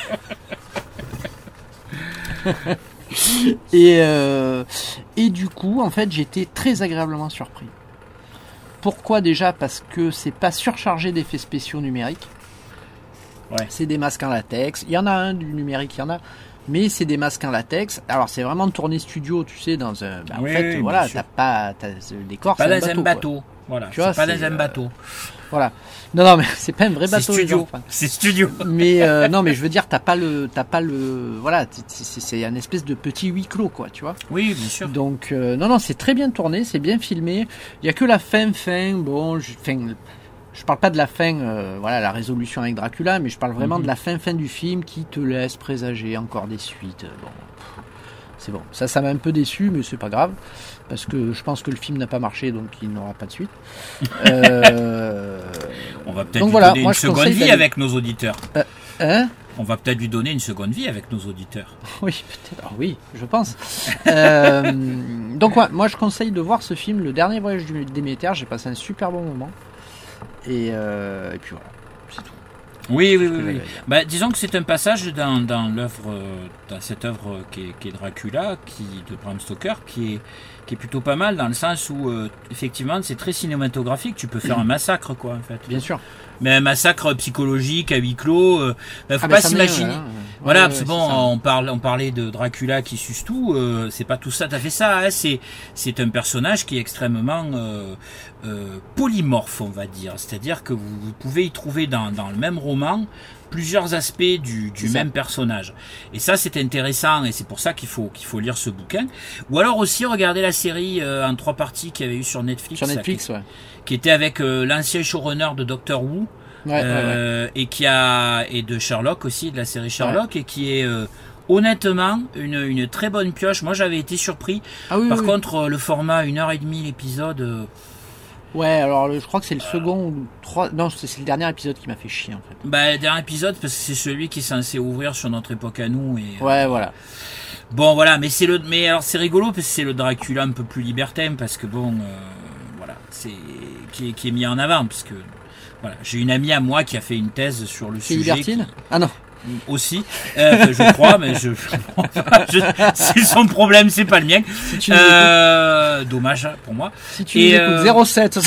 et, euh, et du coup, en fait, j'étais très agréablement surpris. Pourquoi déjà? Parce que c'est pas surchargé d'effets spéciaux numériques. Ouais. C'est des masques en latex. Il y en a un du numérique, il y en a. Mais c'est des masques en latex. Alors c'est vraiment tourné studio, tu sais, dans un. Ben, en oui, fait, oui, voilà, t'as pas, t'as le décor. Pas c'est dans un bateau. un bateau. Voilà. Tu c'est vois, pas c'est, dans un euh, bateau. Voilà. Non, non, mais c'est pas un vrai bateau. C'est studio. C'est studio. Mais euh, non, mais je veux dire, t'as pas le, t'as pas le, voilà, c'est, c'est, c'est un espèce de petit huis clos, quoi, tu vois. Oui, bien sûr. Donc euh, non, non, c'est très bien tourné, c'est bien filmé. Il y a que la fin, fin. Bon, je, fin, je parle pas de la fin, euh, voilà, la résolution avec Dracula, mais je parle vraiment mm-hmm. de la fin, fin du film qui te laisse présager encore des suites. Bon, c'est bon. Ça, ça m'a un peu déçu, mais c'est pas grave. Parce que je pense que le film n'a pas marché, donc il n'aura pas de suite. Euh... On va peut-être donc lui voilà, donner moi, une seconde vie d'aller... avec nos auditeurs. Euh, hein On va peut-être lui donner une seconde vie avec nos auditeurs. Oui, peut-être. Ah, oui, je pense. euh... Donc ouais, moi je conseille de voir ce film, Le Dernier Voyage du Déméter. J'ai passé un super bon moment. Et, euh... Et puis voilà, c'est tout. Oui, oui, oui. oui. Bah, disons que c'est un passage dans, dans l'œuvre, dans cette œuvre qui est, qui est Dracula, qui de Bram Stoker, qui est qui est plutôt pas mal dans le sens où euh, effectivement c'est très cinématographique. Tu peux faire un massacre, quoi, en fait. Bien sûr. Mais un massacre psychologique à huis clos, euh, bah, faut ah pas bah s'imaginer. Est, ouais, voilà, ouais, parce que ouais, bon, on parle, on parlait de Dracula qui suce tout. Euh, c'est pas tout ça, t'as fait ça. Hein, c'est, c'est un personnage qui est extrêmement euh, euh, polymorphe, on va dire. C'est-à-dire que vous, vous pouvez y trouver dans, dans le même roman plusieurs aspects du, du même personnage. Et ça, c'est intéressant, et c'est pour ça qu'il faut qu'il faut lire ce bouquin. Ou alors aussi regarder la série euh, en trois parties qu'il y avait eu sur Netflix. Sur Netflix, qui, ouais. Qui était avec euh, l'ancien showrunner de Doctor Who. Ouais, euh, ouais, ouais. Et qui a et de Sherlock aussi, de la série Sherlock, ouais. Et qui est euh, honnêtement une une très bonne pioche. Moi, j'avais été surpris. Ah, oui, Par oui, contre, oui. Le format une heure et demie l'épisode. Euh, Ouais, alors je crois que c'est le second ou trois. Non, c'est, c'est le dernier épisode qui m'a fait chier en fait. Bah, le dernier épisode parce que c'est celui qui est censé ouvrir sur notre époque à nous. Et, ouais, euh, voilà. Bon, voilà, mais c'est le, mais alors c'est rigolo parce que c'est le Dracula un peu plus libertin parce que bon, euh, voilà, c'est qui est, qui est mis en avant parce que voilà, j'ai une amie à moi qui a fait une thèse sur le c'est sujet. Libertine qui... Ah non. Aussi, euh, je crois, mais je, je, c'est son problème, c'est pas le mien. Si tu euh, dommage pour moi. Si tu et euh... zéro sept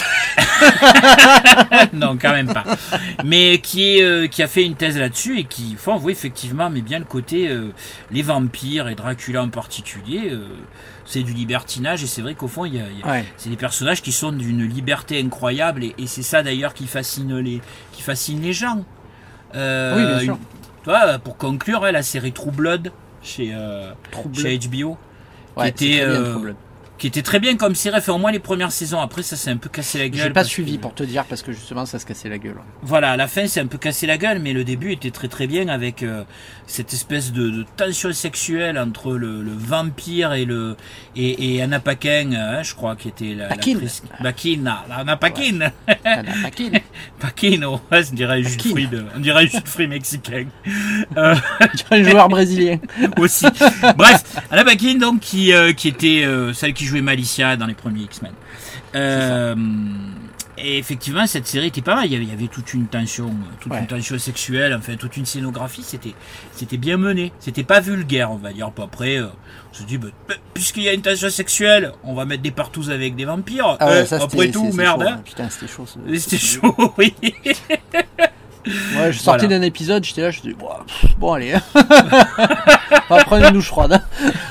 Non, quand même pas. Mais qui est, euh, qui a fait une thèse là-dessus et qui, enfin, oui, effectivement, mais bien le côté euh, les vampires et Dracula en particulier. Euh, c'est du libertinage et c'est vrai qu'au fond, il y a, il y a ouais. c'est des personnages qui sont d'une liberté incroyable et, et c'est ça d'ailleurs qui fascine les, qui fascine les gens. Euh, oui, bien sûr. Une, Toi, pour conclure, la série True Blood chez, euh, True chez Blood. H B O, ouais, qui, était, bien, euh, qui était très bien comme série, fait au moins les premières saisons. Après, ça s'est un peu cassé la gueule. J'ai pas suivi que... pour te dire parce que justement, ça se cassait la gueule. Voilà, à la fin, c'est un peu cassé la gueule, mais le début était très très bien avec euh, cette espèce de, de tension sexuelle entre le, le vampire et le et, et Anna Paquin, hein, je crois, qui était la Paquin. Pris... Paquin, Anna Paquin. Ouais. Anna Paquin. Paquin, oh, ouais, on dirait un jus de fruits de, on dirait un jus de fruits mexicain. Euh... On dirait un joueur brésilien. Aussi. Bref, Anna Paquin, donc, qui, euh, qui était euh, celle qui jouait Malicia dans les premiers X-Men. Euh, et effectivement, cette série était pas mal. Il y avait, il y avait toute une tension, toute ouais. une tension sexuelle, enfin, toute une scénographie. C'était, c'était bien mené. C'était pas vulgaire, on va dire. Puis après, euh, on se dit, bah, puisqu'il y a une tension sexuelle, on va mettre des partouzes avec des vampires. Ah ouais, euh, ça, après tout, c'est, merde. C'est hein. Putain, c'était chaud. Ça. C'était chaud, oui. Ouais, je sortais voilà. d'un épisode, j'étais là, je me dis, bon, bon allez, on va prendre une douche froide.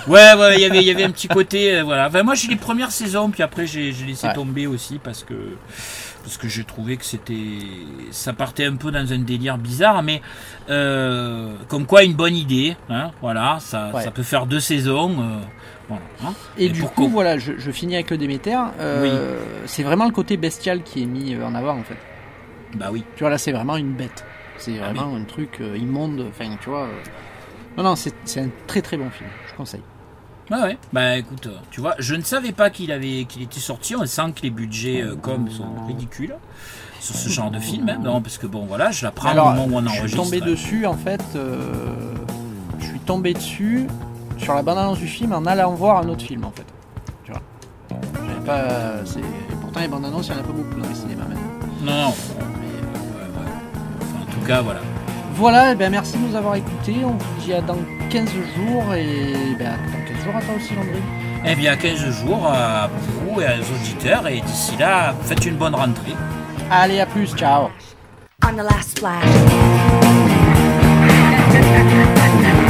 Ouais, ouais, il y avait, il y avait un petit côté, euh, voilà. Enfin, moi, j'ai les premières saisons, puis après, j'ai, j'ai laissé ouais. tomber aussi parce que, parce que j'ai trouvé que c'était, ça partait un peu dans un délire bizarre, mais euh, comme quoi une bonne idée, hein, voilà, ça, ouais. ça peut faire deux saisons. Euh, voilà, hein. Et, Et du coup, voilà, je, je finis avec le Déméter. Euh, oui. C'est vraiment le côté bestial qui est mis en avant, en fait. Bah oui. Tu vois, là, c'est vraiment une bête. C'est ah vraiment oui. un truc euh, immonde. Enfin, tu vois. Euh... Non, non, c'est, c'est un très très bon film. Je conseille. Ouais, ouais. Bah écoute, tu vois, je ne savais pas qu'il avait, qu'il était sorti. On sent que les budgets euh, com sont ridicules sur ce genre de film. Hein. Non, parce que bon, voilà, je la prends Alors, au moment où on enregistre. Je suis tombé dessus, en fait. Euh, je suis tombé dessus sur la bande-annonce du film en allant voir un autre film, en fait. Tu vois. J'avais pas. C'est... Et pourtant, les bandes-annonces, il n'y en a pas beaucoup dans les cinémas maintenant. Non, non. Mais, euh, ouais, ouais. Enfin, en tout cas, voilà. Voilà, et ben merci de nous avoir écoutés. On vous dit à dans quinze jours et ben dans quinze jours à toi aussi, Landry. Eh bien, quinze jours à vous et aux auditeurs, et d'ici là, faites une bonne rentrée. Allez, à plus, ciao. On the last splash.